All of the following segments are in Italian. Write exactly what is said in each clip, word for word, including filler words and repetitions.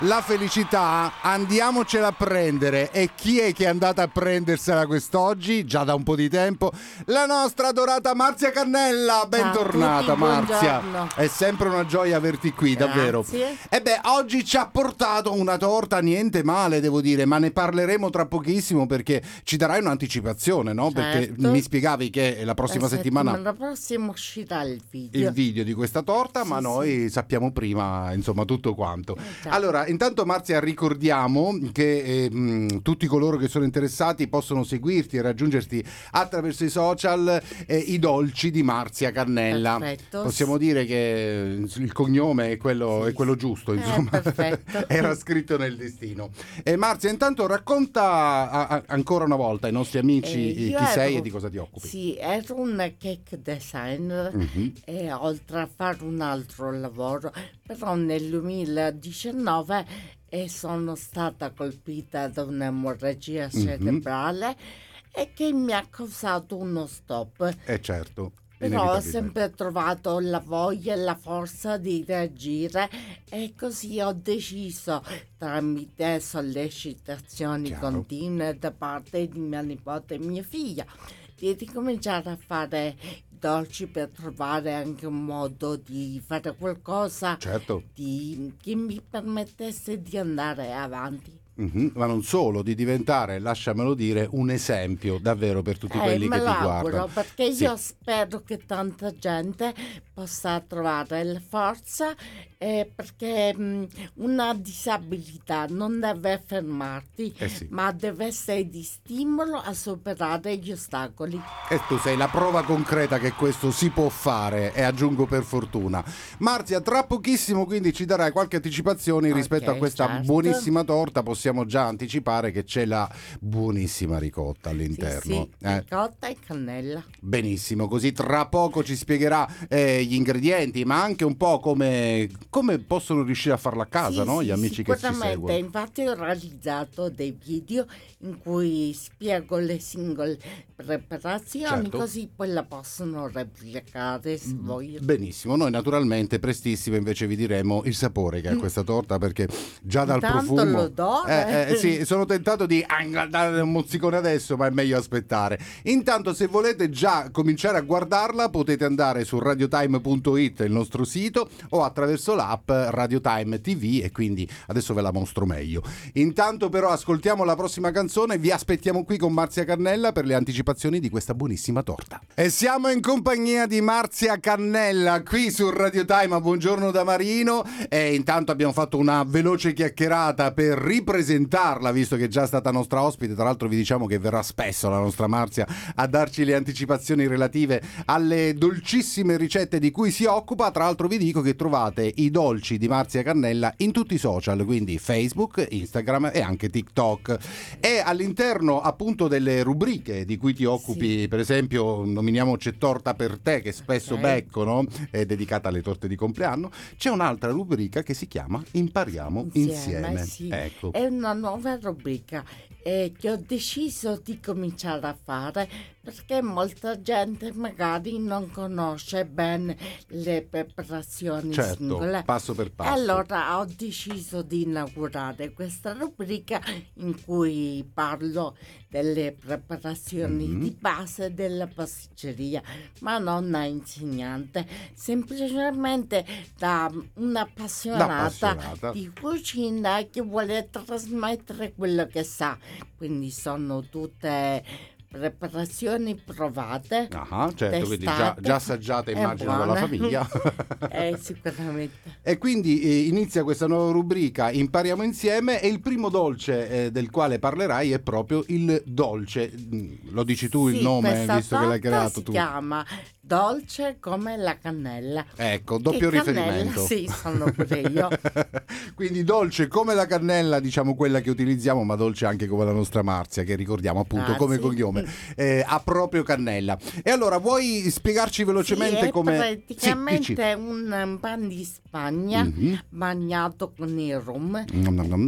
La felicità andiamocela a prendere. E chi è che è andata a prendersela quest'oggi? Già da un po' di tempo. La nostra adorata Marzia Cannella. Bentornata Marzia. Buongiorno. È sempre una gioia averti qui. Grazie. Davvero. E beh, oggi ci ha portato una torta niente male, devo dire, ma ne parleremo tra pochissimo perché ci darai un'anticipazione, no? Certo. Perché mi spiegavi che la prossima La settimana settimana prossima uscirà il video. il video di questa torta, Sì, ma noi sappiamo prima, insomma, tutto quanto. Esatto. Allora, intanto Marzia, ricordiamo che eh, mh, tutti coloro che sono interessati possono seguirti e raggiungerti attraverso i social, eh, i dolci di Marzia Cannella. Perfetto. Possiamo dire che il cognome è quello, Sì, è quello sì. giusto, Eh, insomma. perfetto. Era scritto nel destino. E Marzia, intanto racconta a- a- ancora una volta ai nostri amici Eh, io chi sei ero- e di cosa ti occupi. Sì, ero un cake designer Mhm. e oltre a fare un altro lavoro, però nel duemiladiciannove e sono stata colpita da un'emorragia cerebrale e che mi ha causato uno stop. Eh certo. Però ho inevitabilmente. sempre trovato la voglia e la forza di reagire e così ho deciso, tramite sollecitazioni Chiaro. continue da parte di mia nipote e mia figlia, di ricominciare a fare dolci per trovare anche un modo di fare qualcosa Certo. di- che mi permettesse di andare avanti. Mhm, ma non solo, di diventare, lasciamelo dire, un esempio davvero per tutti Eh, quelli me che lo ti auguro, guardano. perché Sì. io spero che tanta gente possa trovare la forza, eh, perché mh, una disabilità non deve fermarti, Eh sì. ma deve essere di stimolo a superare gli ostacoli. E tu sei la prova concreta che questo si può fare, e aggiungo per fortuna. Marzia, tra pochissimo quindi ci darai qualche anticipazione Ok, rispetto a questa certo. buonissima torta. Possiamo già anticipare che c'è la buonissima ricotta all'interno. Sì, sì, eh? ricotta e cannella. Benissimo, così tra poco ci spiegherà eh, gli ingredienti, ma anche un po' come, come possono riuscire a farla a casa, Sì, no? sì, Gli amici che ci sicuramente. seguono. Infatti ho realizzato dei video in cui spiego le singole preparazioni, Certo. così poi la possono replicare se vogliono. Benissimo, noi naturalmente prestissimo invece vi diremo il sapore che ha questa torta, perché già dal Intanto profumo l'odore. eh, eh, sì, sono tentato di ah, dare un mozzicone adesso, ma è meglio aspettare. Intanto, se volete già cominciare a guardarla, potete andare su radiotime punto it, il nostro sito, o attraverso l'app Radiotime ti vu, e quindi adesso ve la mostro meglio. Intanto però ascoltiamo la prossima canzone, vi aspettiamo qui con Marzia Cannella per le anticipazioni di questa buonissima torta. E siamo in compagnia di Marzia Cannella qui su Radiotime. Buongiorno da Marino. E intanto abbiamo fatto una veloce chiacchierata per ripresentarla, visto che è già stata nostra ospite. Tra l'altro vi diciamo che verrà spesso la nostra Marzia a darci le anticipazioni relative alle dolcissime ricette di cui si occupa. Tra l'altro vi dico che trovate i dolci di Marzia Cannella in tutti i social, quindi Facebook, Instagram e anche TikTok. E all'interno appunto delle rubriche di cui ti occupi, Sì. per esempio nominiamo C'è torta per te, che spesso Ok. becco, no? È dedicata alle torte di compleanno. C'è un'altra rubrica che si chiama Impariamo insieme. Sì. Ecco. È una nuova rubrica eh, che ho deciso di cominciare a fare perché molta gente magari non conosce bene le preparazioni Certo, singole. passo per passo. Allora ho deciso di inaugurare questa rubrica in cui parlo delle preparazioni Mhm. di base della pasticceria, ma non da insegnante, semplicemente da un'appassionata appassionata. di cucina che vuole trasmettere quello che sa. Quindi sono tutte preparazioni provate. Ah, certo, quindi già, testate, già assaggiate è immagino dalla buona. famiglia. Eh, sicuramente. E quindi eh, inizia questa nuova rubrica Impariamo insieme, e il primo dolce eh, del quale parlerai è proprio il dolce. Mm, Lo dici tu il Sì, nome, questa visto che l'hai torta creato si tu? chiama dolce come la cannella. Ecco, doppio Che cannella, riferimento. sì, sono pure io. Quindi dolce come la cannella, diciamo quella che utilizziamo, ma dolce anche come la nostra Marzia, che ricordiamo appunto Grazie. come cognome, eh, ha proprio cannella. E allora vuoi spiegarci velocemente Sì, è come... praticamente Sì, dici. un pan di Spagna Mhm. bagnato con il rum. Nom nom nom.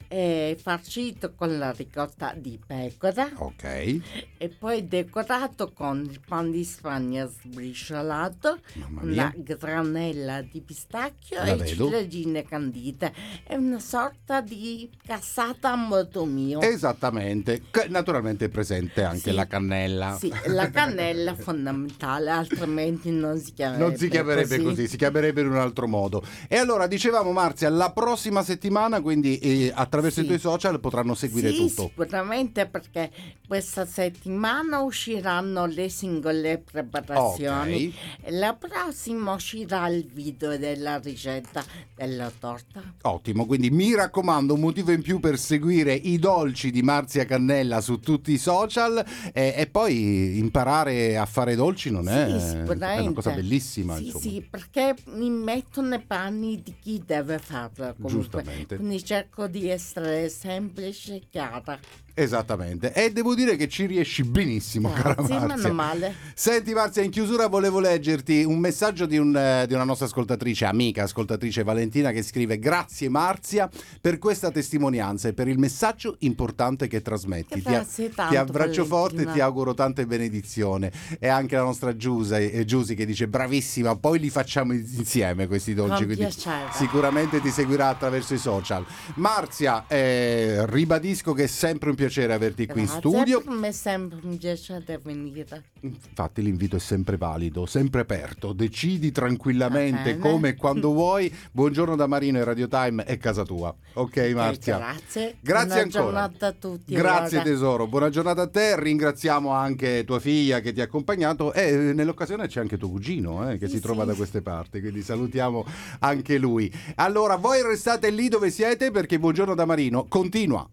è farcito con la ricotta di pecora. Ok. E poi decorato con il pan di Spagna sbriciolato, Mamma mia. una granella di pistacchio La e vedo. ciliegine candite. È una sorta di cassata a modo mio. Esattamente. Che naturalmente è presente anche Sì. la cannella. Sì, la cannella è fondamentale, altrimenti non si chiamerebbe Non si chiamerebbe così. così, si chiamerebbe in un altro modo. E allora dicevamo, Marzia, la prossima settimana, quindi eh, attraverso Sì. i tuoi social potranno seguire Sì, tutto. sicuramente, perché questa settimana usciranno le singole preparazioni. Ok. E la prossima uscirà il video della ricetta della torta. Ottimo, quindi mi raccomando, un motivo in più per seguire i dolci di Marzia Cannella su tutti i social e, e poi imparare a fare dolci non è, Sì, sicuramente. è una cosa bellissima. Sì, insomma. sì, perché mi metto nei panni di chi deve farlo comunque. Giustamente. Quindi cerco di essere semplice e chiara. Esattamente, e devo dire che ci riesci benissimo, cara Grazie, Marzia. meno male. Senti Marzia, in chiusura volevo leggerti un messaggio di, un, eh, di una nostra ascoltatrice, amica ascoltatrice Valentina, che scrive: grazie Marzia per questa testimonianza e per il messaggio importante che trasmetti. Grazie ti, tanto, ti abbraccio forte e Valentina. ti auguro tante benedizioni. E anche la nostra Giusa, eh, Giusy, che dice bravissima, poi li facciamo insieme questi dolci, Con quindi piacere. sicuramente ti seguirà attraverso i social. Marzia, eh, ribadisco che è sempre un piacere averti qui in Grazie, studio. per me è sempre un piacere venire. Infatti l'invito è sempre valido, sempre aperto. Decidi tranquillamente Va bene. come e quando vuoi. Buongiorno da Marino e Radio Time è casa tua. Ok Marzia? Grazie. Grazie Buona ancora. giornata a tutti. Grazie allora. tesoro, buona giornata a te. Ringraziamo anche tua figlia che ti ha accompagnato e nell'occasione c'è anche tuo cugino eh, che Sì, si trova sì. da queste parti, quindi salutiamo anche lui. Allora voi restate lì dove siete perché Buongiorno da Marino continua.